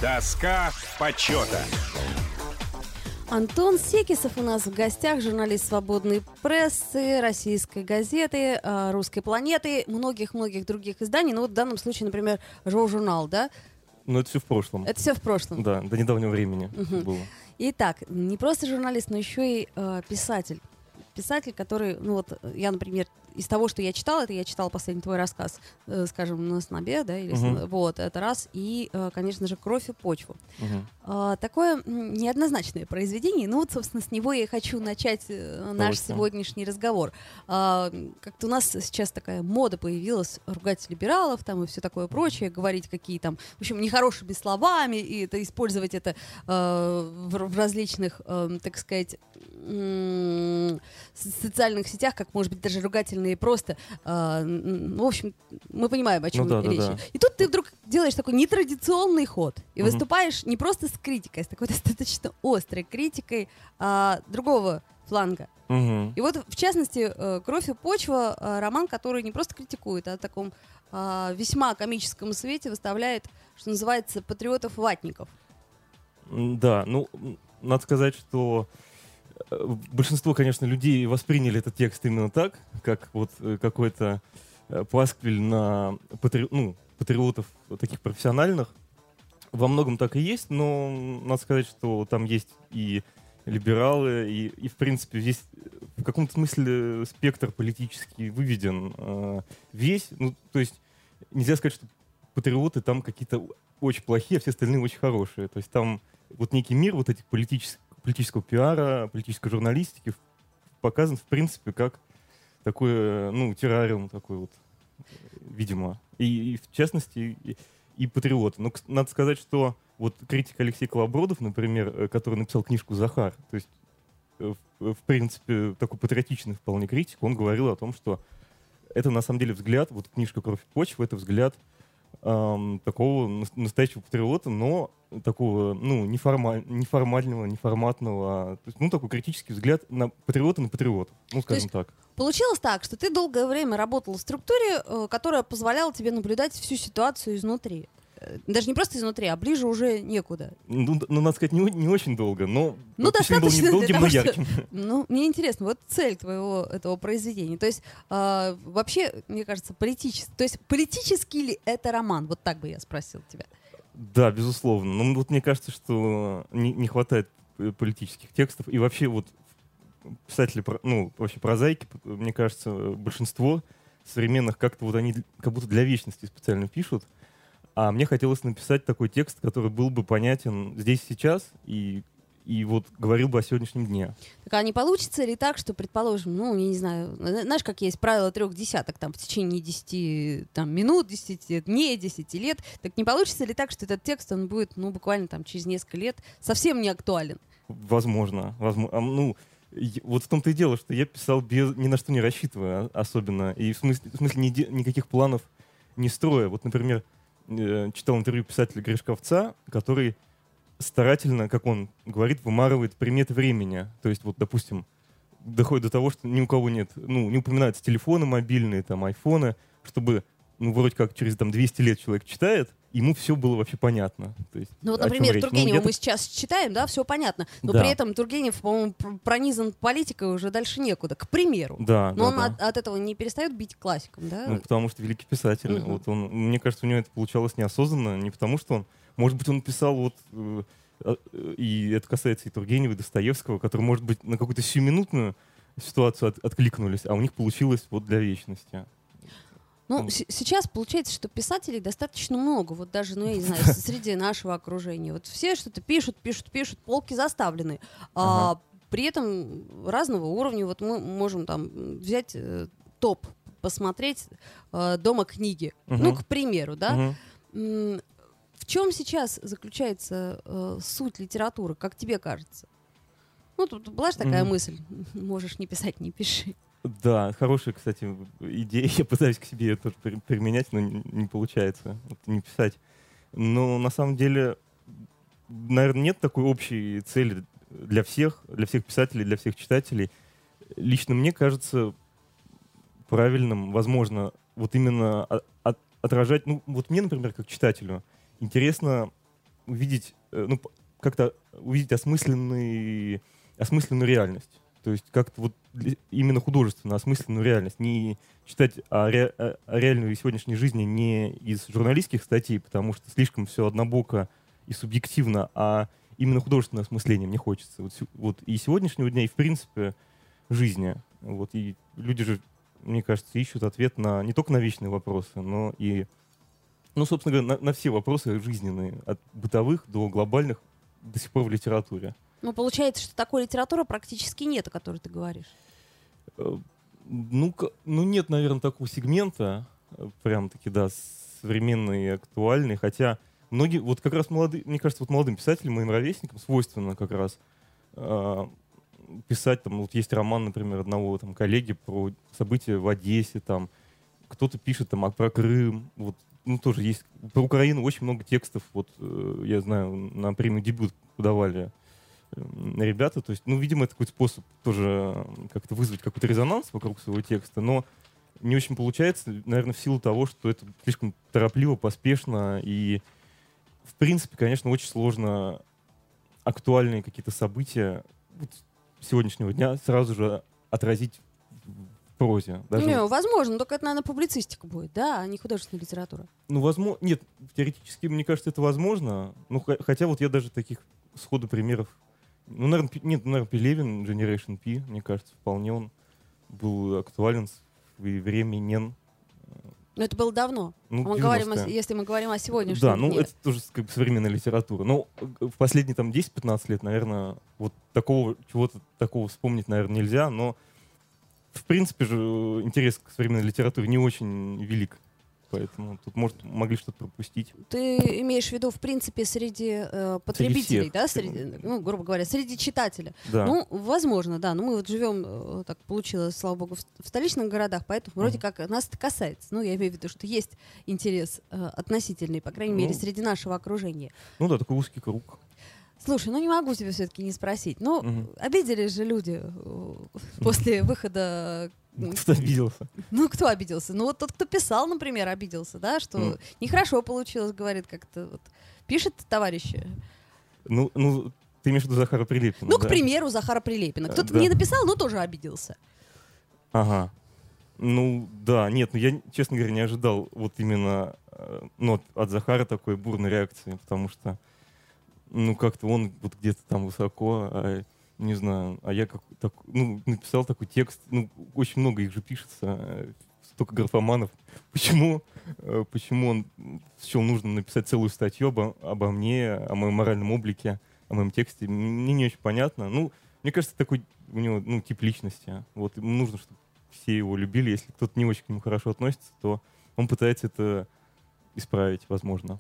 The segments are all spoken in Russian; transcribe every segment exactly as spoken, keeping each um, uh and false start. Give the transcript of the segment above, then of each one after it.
Доска почета. Антон Секисов у нас в гостях, журналист «Свободной прессы», «Российской газеты», «Русской планеты», многих-многих других изданий. Ну вот в данном случае, например, «Журнал», да? Ну это все в прошлом. Это все в прошлом. Да, до недавнего времени угу. было. Итак, не просто журналист, но еще и э, писатель. Писатель, который, ну вот, я, например, из того, что я читала, это я читала последний твой рассказ, э, скажем, на снобе, да, или uh-huh. сна... вот, это раз, и, э, конечно же, «Кровь и почву». Uh-huh. Э, такое неоднозначное произведение, ну вот, собственно, с него я и хочу начать э, наш Точно. сегодняшний разговор. Э, как-то у нас сейчас такая мода появилась ругать либералов там и все такое прочее, говорить какие там, в общем, нехорошими словами, и это, использовать это э, в, в различных, э, так сказать, э, социальных сетях, как, может быть, даже ругательные просто. Э, в общем, мы понимаем, о чем ну, да, речь. Да, да. И тут ты вдруг делаешь такой нетрадиционный ход и угу. выступаешь не просто с критикой, а с такой достаточно острой критикой а, другого фланга. Угу. И вот, в частности, «Кровь и почва» — роман, который не просто критикует, а в таком а, весьма комическом свете выставляет, что называется, патриотов-ватников. Да, ну, надо сказать, что большинство, конечно, людей восприняли этот текст именно так, как вот какой-то пасквиль на патри... ну, патриотов таких профессиональных. Во многом так и есть, но надо сказать, что там есть и либералы, и, и в принципе, весь, в каком-то смысле спектр политический выведен э, весь. Ну, то есть нельзя сказать, что патриоты там какие-то очень плохие, а все остальные очень хорошие. То есть там вот некий мир вот этих политических политического пиара, политической журналистики показан, в принципе, как такой, ну, террариум такой вот, видимо. И, и в частности, и, и патриоты. Но надо сказать, что вот критик Алексей Колобродов, например, который написал книжку «Захар», то есть, в, в принципе, такой патриотичный вполне критик, он говорил о том, что это, на самом деле, взгляд, вот книжка «Кровь и почва» — это взгляд эм, такого настоящего патриота, но такого, ну, неформаль, неформального, неформатного, то есть, ну, такой критический взгляд на патриота, на патриота, ну, скажем так. Получилось так, что ты долгое время работал в структуре, э, которая позволяла тебе наблюдать всю ситуацию изнутри. Э, даже не просто изнутри, а ближе уже некуда. Ну, ну надо сказать, не, не очень долго, но ну, достаточно был недолгим, но ярким. Что, ну, мне интересно, вот цель твоего этого произведения. То есть, э, вообще, мне кажется, политический. То есть, политический ли это роман? Вот так бы я спросил тебя. Да, безусловно. Но вот мне кажется, что не, не хватает политических текстов. И вообще вот писатели, ну, вообще прозаики, мне кажется, большинство современных как-то вот они как будто для вечности специально пишут. А мне хотелось написать такой текст, который был бы понятен здесь сейчас и и вот говорил бы о сегодняшнем дне. Так а не получится ли так, что, предположим, ну, я не знаю, знаешь, как есть правило трех десяток, там, в течение десяти там, минут, десяти дней, десяти лет, так не получится ли так, что этот текст, он будет, ну, буквально там через несколько лет совсем не актуален? Возможно. возможно. Ну, вот в том-то и дело, что я писал без, ни на что не рассчитывая особенно, и в смысле, в смысле ни, никаких планов не строя. Вот, например, читал интервью писателя Гришковца, который старательно, как он говорит, вымарывает приметы времени. То есть, вот, допустим, доходит до того, что ни у кого нет, ну, не упоминаются телефоны мобильные, там, айфоны, чтобы, ну, вроде как через там двести лет человек читает, ему все было вообще понятно. То есть, ну, вот, например, Тургенева ну, мы сейчас читаем, да, все понятно, но да. при этом Тургенев, по-моему, пронизан политикой уже дальше некуда, к примеру. Да, но да, он да. От, от этого не перестает бить классиком, да? Ну, потому что великий писатель. Угу. Вот он, мне кажется, у него это получалось неосознанно, не потому что он, может быть, он писал вот, э, и это касается и Тургенева, и Достоевского, которые, может быть, на какую-то сиюминутную ситуацию от, откликнулись, а у них получилось вот для вечности. Ну, с- сейчас получается, что писателей достаточно много, вот даже, ну, я не знаю, среди нашего окружения. Вот все что-то пишут, пишут, пишут, полки заставлены. А, Ага. при этом разного уровня. Вот мы можем там взять э, топ, посмотреть э, «Дома книги». Угу. Ну, к примеру, да. Угу. М- В чем сейчас заключается э, суть литературы, как тебе кажется? Ну, тут была же такая Мгм. мысль. Можешь не писать, не пиши. Да, хорошая, кстати, идея. Я пытаюсь к себе это при- применять, но не, не получается вот, не писать. Но на самом деле, наверное, нет такой общей цели для всех, для всех писателей, для всех читателей. Лично мне кажется правильным, возможно, вот именно от- от- отражать, ну, вот мне, например, как читателю, интересно увидеть, э, ну, п- как-то увидеть осмысленный, осмысленную реальность. То есть как-то вот для- именно художественно осмысленную реальность. Не читать о, ре- о- о реальной сегодняшней жизни не из журналистских статей, потому что слишком все однобоко и субъективно, а именно художественное осмысление мне хочется. Вот, сё- вот и сегодняшнего дня, и в принципе жизни. Вот, и люди же, мне кажется, ищут ответ на не только на вечные вопросы, но и, ну, собственно говоря, на, на все вопросы жизненные, от бытовых до глобальных, до сих пор в литературе. Ну, получается, что такой литературы практически нет, о которой ты говоришь. Э, Ну, к- ну нет, наверное, такого сегмента, э, прям-таки, да, современный и актуальный, хотя многие, вот как раз молодые, мне кажется, вот молодым писателям, моим ровесникам свойственно как раз э, писать, там, вот есть роман, например, одного там коллеги про события в Одессе, там, кто-то пишет там а про Крым, вот, ну, тоже есть, про Украину очень много текстов, вот, э, я знаю, на премию «Дебют» подавали ребята, то есть, ну, видимо, это какой-то способ тоже как-то вызвать какой-то резонанс вокруг своего текста, но не очень получается, наверное, в силу того, что это слишком торопливо, поспешно, и, в принципе, конечно, очень сложно актуальные какие-то события вот, сегодняшнего дня сразу же отразить в прозе. Даже Не, вот, возможно, только это, наверное, публицистика будет, да, а не художественная литература. ну, возможно, нет, теоретически, мне кажется, это возможно, ну, х- хотя вот я даже таких сходу примеров. Ну, наверное, Пи- нет, наверное, Пелевин, Generation P, мне кажется, вполне он был актуален своевременен. Но это было давно. Ну, Мы говорим о- девяностые. если мы говорим о сегодняшнем Да, ну дне. это тоже как бы современная литература. Но э, в последние там десять-пятнадцать лет, наверное, вот такого, чего-то такого вспомнить, наверное, нельзя. Но в принципе же э, интерес к современной литературе не очень велик. Поэтому тут, может, могли что-то пропустить. Ты имеешь в виду, в принципе, среди э, потребителей, всех. да, среди, ну, грубо говоря, среди читателя. Да. Ну, возможно, да. Но мы вот живем, э, так получилось, слава богу, в, в столичных городах, поэтому вроде Мгм. как нас это касается. Ну, я имею в виду, что есть интерес э, относительный, по крайней мере, Ну. среди нашего окружения. Ну да, такой узкий круг. Слушай, ну не могу тебя все-таки не спросить. Ну, Мгм. обиделись же люди э, после выхода. м, Кто-то обиделся. Ну, кто обиделся? Ну, вот тот, кто писал, например, обиделся, да, что Мгм. нехорошо получилось, говорит как-то. Вот. Пишет товарищи. Ну, ну, ты имеешь в виду Захара Прилепина, Ну, да? к примеру, Захара Прилепина. Э, Кто-то да. не написал, но тоже обиделся. Ага. Ну, да, нет, ну я, честно говоря, не ожидал вот именно э, ну, от, от Захара такой бурной реакции, потому что, ну, как-то он вот где-то там высоко, а, не знаю, а я как так, ну, написал такой текст, ну, очень много их же пишется, э, столько графоманов. Почему, э, почему он счел нужно написать целую статью обо, обо мне, о моем моральном облике, о моем тексте, мне не очень понятно. Ну, мне кажется, такой у него, ну, тип личности. Вот, ему нужно, чтобы все его любили. Если кто-то не очень к нему хорошо относится, то он пытается это исправить, возможно.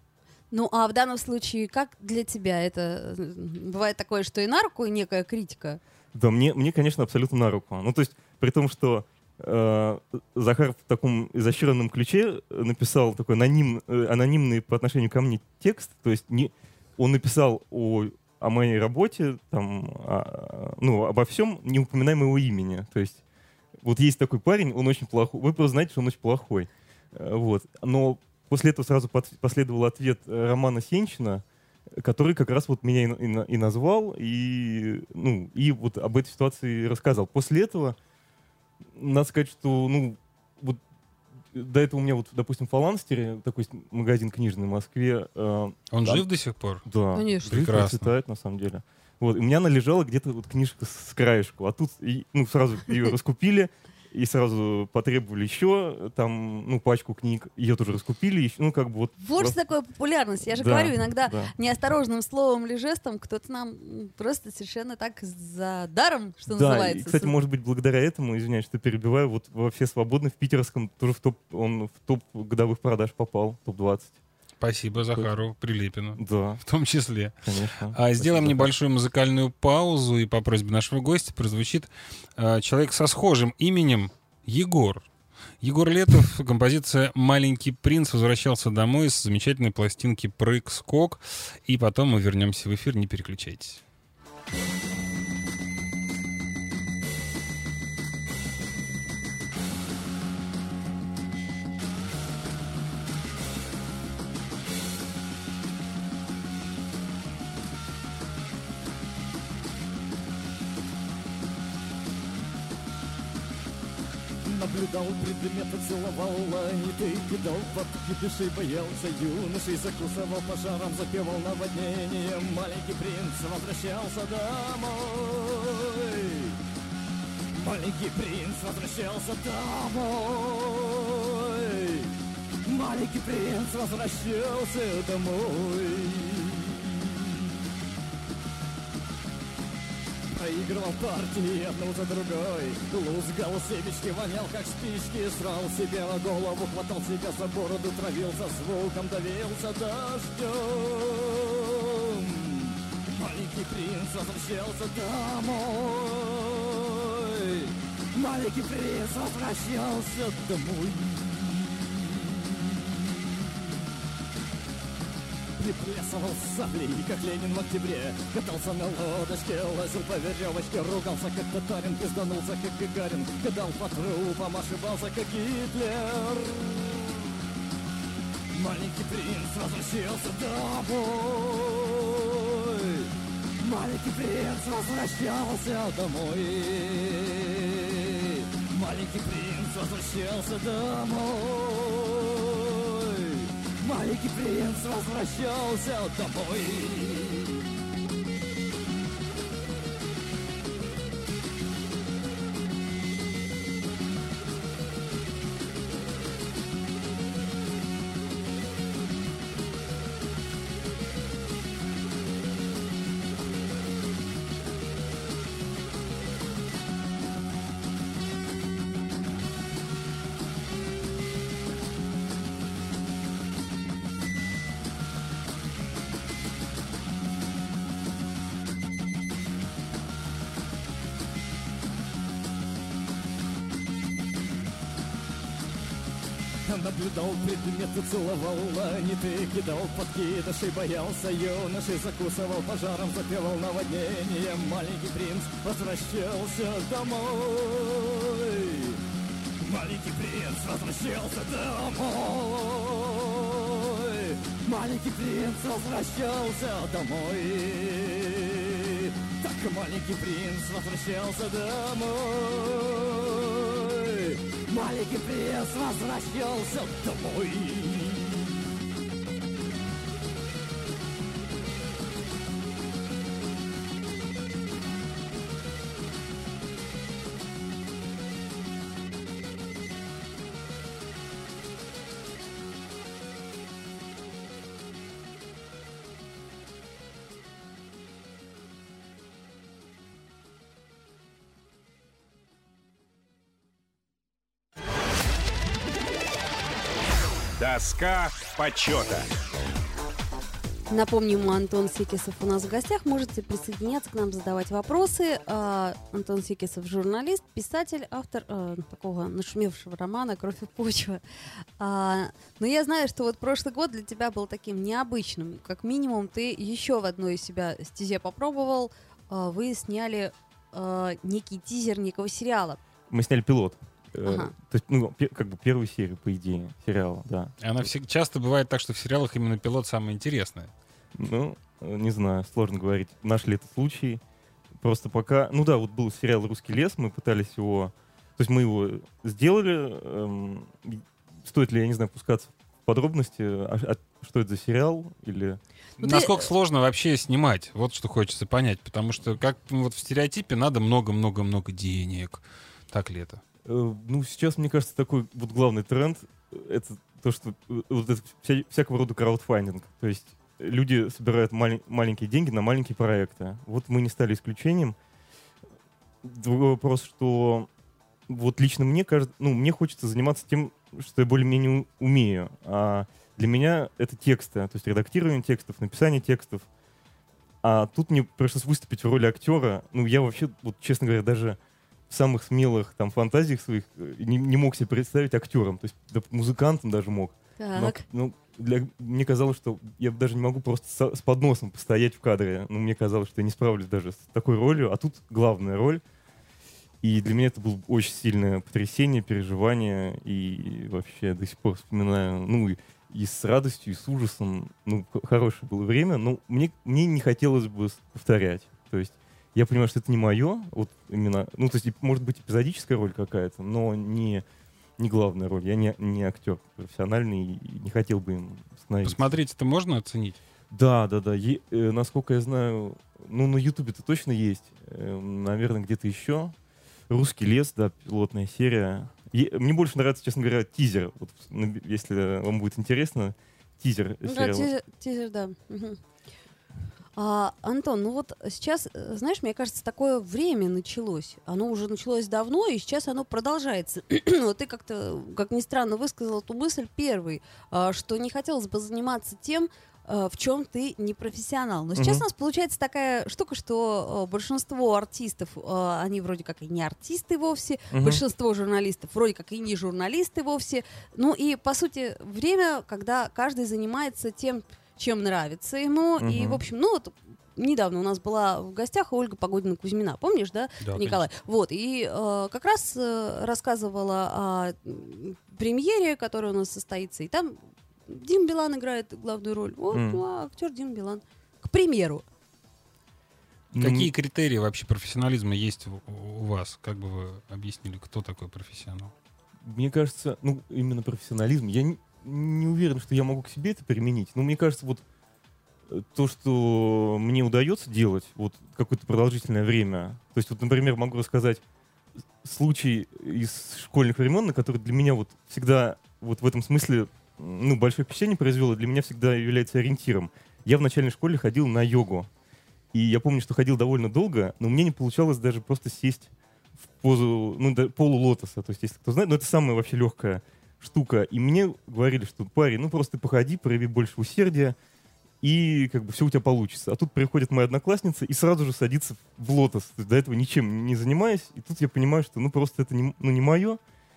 Ну, а в данном случае, как для тебя это? э, Бывает такое, что и на руку, и некая критика. Да, мне, мне, конечно, абсолютно на руку. Ну, то есть, при том, что э, Захар в таком изощренном ключе написал такой аноним, э, анонимный по отношению ко мне текст, то есть не, он написал о, о моей работе, там, о- ну, обо всем, не упоминая моего имени. То есть вот есть такой парень, он очень плохой, вы просто знаете, что он очень плохой. Э, Вот. Но после этого сразу под- последовал ответ э, Романа Сенчина, который как раз вот меня и, на- и на- и назвал, и, ну, и вот об этой ситуации рассказал. После этого, надо сказать, что, ну, вот до этого у меня вот, допустим, в Фаланстере, такой магазин книжный в Москве. э, Он там- жив до сих пор? Да, Конечно. жив, Прекрасно. процветает, на самом деле. Вот, и у меня она лежала где-то вот книжка с краешку, а тут, и, ну, сразу ее раскупили, и сразу потребовали еще, там, ну, пачку книг, ее тоже раскупили, еще, ну, как бы вот... Вот что такое популярность. Я же Да, говорю, иногда да. неосторожным словом или жестом кто-то нам м, просто совершенно так за даром, что Да, называется. и, кстати, с- может быть, благодаря этому, извиняюсь, что перебиваю, вот во «Все свободны» в питерском тоже в топ, он в топ годовых продаж попал, топ двадцать. Спасибо Захару Прилепину. Да, В том числе. конечно. А сделаем Спасибо. небольшую музыкальную паузу, и по просьбе нашего гостя прозвучит э, человек со схожим именем Егор. Егор Летов, композиция «Маленький принц» возвращался домой с замечательной пластинки «Прыг-скок». И потом мы вернемся в эфир, не переключайтесь. Наблюдал предметы, целовал ланиты, кидал под кипиши, боялся юношей, закусывал пожаром, запевал наводнением. Маленький принц возвращался домой. Маленький принц возвращался домой. Маленький принц возвращался домой. Проигрывал партии одну за другой. Лузгал семечки, вонял как спички. Срал себе на голову, хватал себя за бороду, травился звуком, давился дождем. Маленький принц возвращался домой. Маленький принц возвращался домой. Приплясывал с саблей, как Ленин в октябре. Катался на лодочке, лазил по веревочке. Ругался, как татарин, пизданулся, как Гагарин. Кидал по трупам, ошибался, как Гитлер. Маленький принц возвращался домой. Маленький принц возвращался домой. Маленький принц возвращался домой. Маленький принц возвращался домой. Наблюдал предметы, целовал ланиты, кидал подкидышей, боялся юношей, закусывал пожаром, запевал наводнением. Маленький принц возвращался домой. Маленький принц возвращался домой. Маленький принц возвращался домой. Так маленький принц возвращался домой. Маленький принц возвращался домой. Доска почета. Напомним, Антон Секисов у нас в гостях. Можете присоединяться к нам, задавать вопросы. А, Антон Секисов — журналист, писатель, автор а, такого нашумевшего романа «Кровь и почва». А, но я знаю, что вот прошлый год для тебя был таким необычным. Как минимум, ты еще в одной из себя стезе попробовал. А, вы сняли а, некий тизер некого сериала. Мы сняли пилот. Ага. То есть, ну, пе- как бы первую серию, по идее, сериала, да. Она всег- часто бывает так, что в сериалах именно пилот самое интересное. Ну, не знаю, сложно говорить, наш ли это случай. Просто пока... Ну да, вот был сериал «Русский лес», мы пытались его... То есть мы его сделали. Эм, стоит ли, я не знаю, пускаться в подробности, а, а что это за сериал? Или... Ну, Насколько ты- сложно вообще снимать? Вот что хочется понять. Потому что как ну, вот в стереотипе надо много-много-много денег. Так ли это? Э, ну, сейчас, мне кажется, такой вот главный тренд — это то, что э, вот это вся- всякого рода краудфандинг. То есть люди собирают малень- маленькие деньги на маленькие проекты. Вот мы не стали исключением. Другой вопрос, что вот лично мне кажется, ну, мне хочется заниматься тем, что я более-менее у- умею. А для меня это тексты, то есть редактирование текстов, написание текстов. А тут мне пришлось выступить в роли актера. Ну, я вообще, вот, честно говоря, даже в самых смелых там фантазиях своих э, не, не мог себе представить актером. То есть да, музыкантом даже мог. Но, Так. ну, для, мне казалось, что я даже не могу просто со- с подносом постоять в кадре. Ну, мне казалось, что я не справлюсь даже с такой ролью. А тут главная роль. И для меня это было очень сильное потрясение, переживание. И вообще до сих пор вспоминаю, ну, и, и с радостью, и с ужасом. Ну, х- хорошее было время, но мне, мне не хотелось бы с- повторять. То есть я понимаю, что это не мое, вот именно, ну, то есть, может быть, эпизодическая роль какая-то, но не, не главная роль. Я не, не актер профессиональный и не хотел бы им становиться. Посмотреть это можно оценить? Да, да, да. Е- э, насколько я знаю, ну, на Ютубе-то точно есть. Э, наверное, где-то еще. «Русский лес», да, пилотная серия. И мне больше нравится, честно говоря, тизер. Вот, ну, если вам будет интересно, тизер Ну да, сериала. тизер, тизер, да. Мгм. А, Антон, ну вот сейчас, э, знаешь, мне кажется, такое время началось. Оно уже началось давно, и сейчас оно продолжается. Вот ты как-то, как ни странно, высказал эту мысль первый, а, что не хотелось бы заниматься тем, а, в чем ты не профессионал. Но сейчас Мгм. у нас получается такая штука, что а, большинство артистов, а, они вроде как и не артисты вовсе, Мгм. большинство журналистов вроде как и не журналисты вовсе. Ну и, по сути, время, когда каждый занимается тем, чем нравится ему. И, Мгм. в общем, ну вот недавно у нас была в гостях Ольга Погодина-Кузьмина, помнишь, да, Да, Николай? Вот, и э, как раз э, рассказывала о м, премьере, которая у нас состоится, и там Дим Билан играет главную роль. Вот, М. ну, а актер Дим Билан. К примеру. Ну, Какие критерии вообще профессионализма есть у, у вас? Как бы вы объяснили, кто такой профессионал? Мне кажется, ну, именно профессионализм. Я не, не уверен, что я могу к себе это применить. Но мне кажется, вот э, то, что мне удается делать вот какое-то продолжительное время. То есть, вот, например, могу рассказать случай из школьных времен, на который для меня вот всегда вот в этом смысле м, ну, большое впечатление произвело, для меня всегда является ориентиром. Я в начальной школе ходил на йогу. И я помню, что ходил довольно долго, но мне не получалось даже просто сесть в позу, ну, да, полулотоса. То есть, если кто знает, но это самая вообще легкая штука. И мне говорили, что, парень, ну просто походи, прояви больше усердия, и как бы все у тебя получится. А тут приходит моя одноклассница и сразу же садится в лотос, то есть, до этого ничем не занимаясь. И тут я понимаю, что ну просто это не, ну, не мое,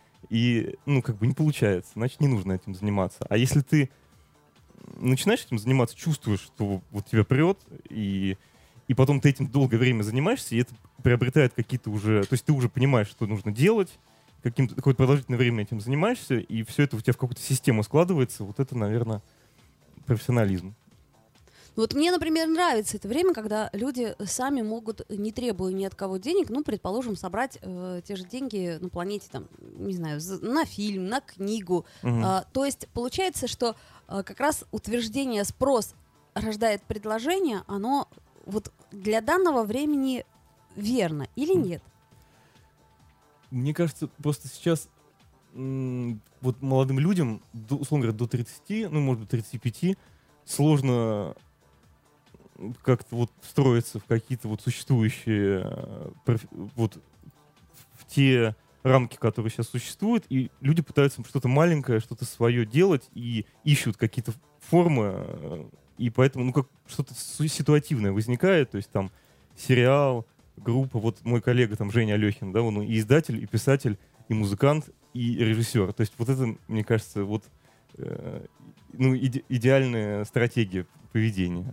и ну как бы не получается, значит не нужно этим заниматься. А если ты начинаешь этим заниматься, чувствуешь, что вот тебя прет, и, и потом ты этим долгое время занимаешься, и это приобретает какие-то уже... То есть ты уже понимаешь, что нужно делать, каким-то, какое-то продолжительное время этим занимаешься, и все это у тебя в какую-то систему складывается. Вот это, наверное, профессионализм. Вот мне, например, нравится это время, когда люди сами могут, не требуя ни от кого денег, ну, предположим, собрать э, те же деньги на планете, там, не знаю, за- на фильм, на книгу. Мгм. А, то есть получается, что а, как раз утверждение «спрос рождает предложение», оно вот для данного времени верно или М. нет? Мне кажется, просто сейчас м, вот молодым людям, до- условно говоря, до тридцати, ну, может быть, тридцати пяти, сложно м, как-то вот встроиться в какие-то вот существующие, э, проф- вот в те рамки, которые сейчас существуют, и люди пытаются что-то маленькое, что-то свое делать, и ищут какие-то формы, э, и поэтому, ну, как что-то су- ситуативное возникает, то есть там сериал, группа, вот мой коллега там Женя Алехин, да, он и издатель, и писатель, и музыкант, и режиссер. То есть вот это, мне кажется, вот э, ну, иде- идеальная стратегия поведения.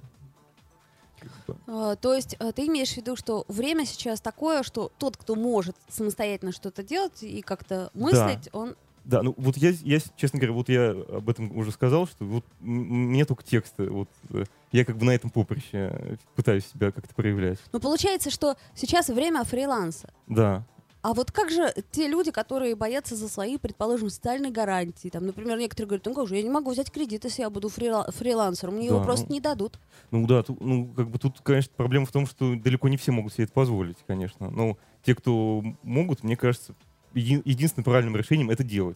Как бы. А, то есть а, ты имеешь в виду, что время сейчас такое, что тот, кто может самостоятельно что-то делать и как-то мыслить, он... Да, ну вот я, я, честно говоря, вот я об этом уже сказал, что вот м- мне только тексты, вот э, я как бы на этом поприще пытаюсь себя как-то проявлять. Ну, получается, что сейчас время фриланса. Да. А вот как же те люди, которые боятся за свои, предположим, социальные гарантии? Там, например, некоторые говорят, ну как же, я не могу взять кредит, если я буду фрила- фрилансером, мне Да, его просто ну, не дадут. Ну да, ту- ну как бы тут, конечно, проблема в том, что далеко не все могут себе это позволить, конечно. Но те, кто могут, мне кажется, еди- единственным правильным решением это делать.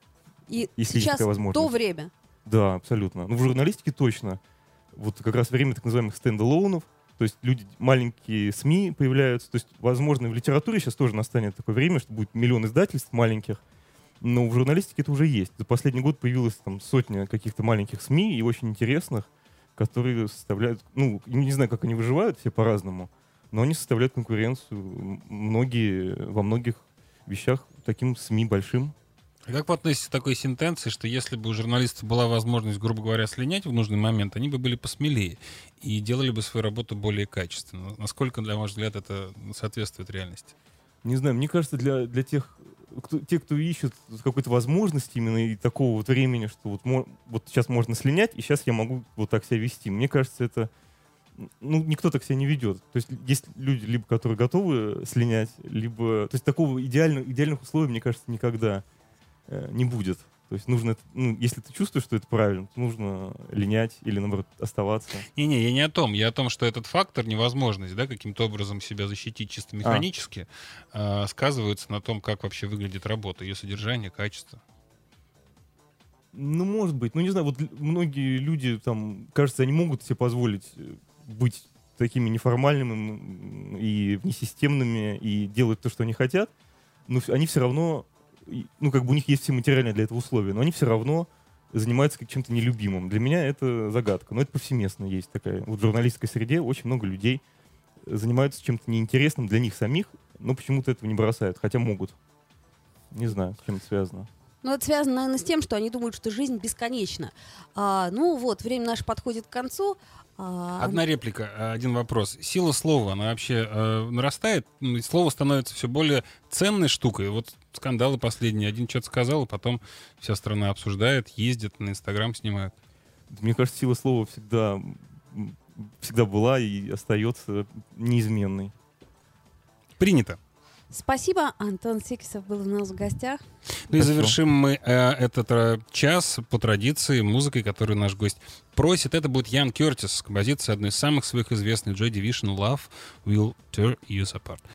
И Если есть сейчас такая возможность. то время. Да, абсолютно. Ну в журналистике точно. Вот как раз время так называемых стендалоунов, то есть люди, маленькие СМИ появляются. То есть, возможно, в литературе сейчас тоже настанет такое время, что будет миллион издательств маленьких. Но в журналистике это уже есть. За последний год появилось там сотня каких-то маленьких СМИ и очень интересных, которые составляют, ну, не знаю, как они выживают, все по-разному, но они составляют конкуренцию многие, во многих вещах таким СМИ большим. А как вы относитесь к такой сентенции, что если бы у журналистов была возможность, грубо говоря, слинять в нужный момент, они бы были посмелее и делали бы свою работу более качественно? Насколько, на ваш взгляд, это соответствует реальности? Не знаю, мне кажется, для, для тех, кто, те, кто ищут какой-то возможности именно и такого вот времени, что вот, мо- вот сейчас можно слинять, и сейчас я могу вот так себя вести. Мне кажется, это ну, никто так себя не ведет. То есть есть люди, либо которые готовы слинять, либо... То есть такого идеального, идеальных условий, мне кажется, никогда э, не будет. То есть нужно, ну, если ты чувствуешь, что это правильно, то нужно линять или, наоборот, оставаться. Не-не, я не о том. Я о том, что этот фактор, невозможность, да, каким-то образом себя защитить чисто механически, а. э, сказывается на том, как вообще выглядит работа, ее содержание, качество. Ну, может быть. Ну, не знаю, вот многие люди, там, кажется, они могут себе позволить быть такими неформальными и несистемными и делать то, что они хотят, но они все равно, ну, как бы у них есть все материальные для этого условия, но они все равно занимаются как чем-то нелюбимым. Для меня это загадка, но это повсеместно есть такая. Вот в журналистской среде очень много людей занимаются чем-то неинтересным для них самих, но почему-то этого не бросают, хотя могут. Не знаю, с чем это связано. Ну, это связано, наверное, с тем, что они думают, что жизнь бесконечна. А, ну вот, время наше подходит к концу. А... Одна реплика, один вопрос. Сила слова, она вообще э, нарастает? Слово становится все более ценной штукой. Вот скандалы последние. Один что-то сказал, и потом вся страна обсуждает, ездит, на Инстаграм снимают. Мне кажется, сила слова всегда, всегда была и остается неизменной. Принято. Спасибо. Антон Секисов был у нас в гостях. Ну и завершим мы э, этот э, час по традиции музыкой, которую наш гость просит. Это будет Ян Кертис с композицией одной из самых своих известных Joy Division «Love Will Tear Us Apart».